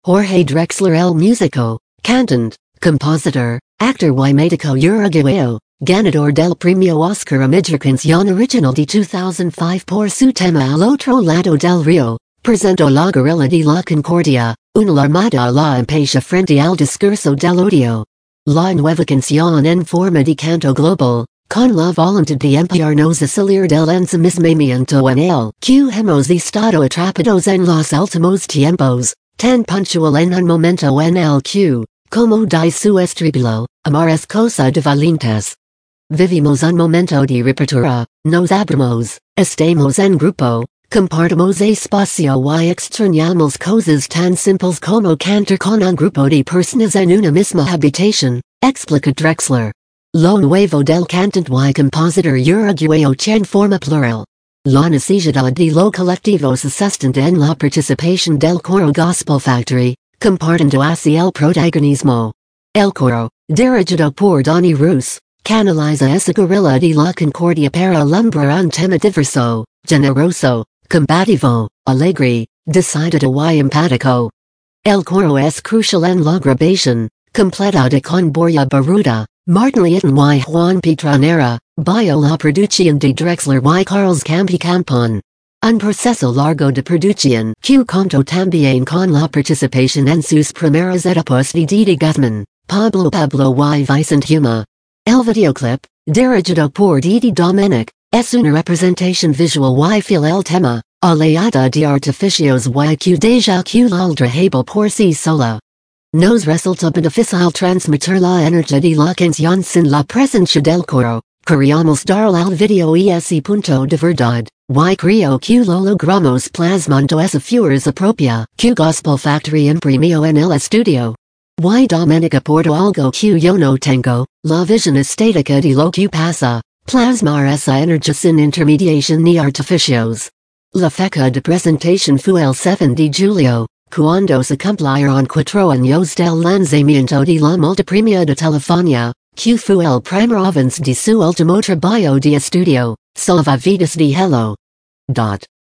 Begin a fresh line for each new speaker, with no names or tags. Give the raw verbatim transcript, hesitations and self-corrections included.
Jorge Drexler el músico, cantante, compositor, actor y médico uruguayo, ganador del premio Oscar a Mejor Canción Original de two thousand five por su tema Al otro lado del río, presentó La Guerrilla de la Concordia, una llamada a la empatía frente al discurso del odio. La nueva canción en forma de canto global, con la voluntad de empeñarnos a salir del ensimismamiento en el que hemos estado atrapados en los últimos tiempos, tan puntual en un momento en el que, como dice su estribillo, amar es cosa de valientes. Vivimos un momento de ruptura, nos abrimos, estamos en grupo, compartimos espacio y extrañamos cosas tan simples como cantar con un grupo de personas en una misma habitación, explica Drexler. Lo nuevo del cantante y compositor uruguayo en forma plural. La necesidad de lo colectivo se sustenta en la participación del coro Gospel Factory, compartiendo así el protagonismo. El coro, dirigido por Donny Rus, canaliza esa guerrilla de la Concordia para alumbrar un tema diverso, generoso, combativo, alegre, decidido y empático. El coro es crucial en la grabación, completada con Borja Baruta, Martin Litton y Juan Petronera, bio la producción de Drexler y Carlos Campi Campon. Un proceso largo de producción que contó también con la participación en sus primeras etapas de Didi Guzman, Pablo Pablo y Vicente Huma. El videoclip, dirigido por Didi Dominic, es una representación visual y fiel el tema, aliada de artificios y que deja que l'aldrajable por sí sola. Nos resulta beneficial transmitir la energía de la canción sin la presencia del coro. Queríamos dar al video ese punto de verdad, y creo que lo logramos plasmando esa fuerza propia que Gospel Factory imprimió en el estudio. Y Dominic aportó algo que yo no tengo, la visión estética de lo que pasa, plasmar esa energía sin intermediación ni artificios. La fecha de presentación fue el siete de julio. Cuando se cumplieron cuatro años del lanzamiento de la multipremia de Telefonia, que fue el primer avance de su último trabajo de estudio, Salvavidas de Hello. Dot.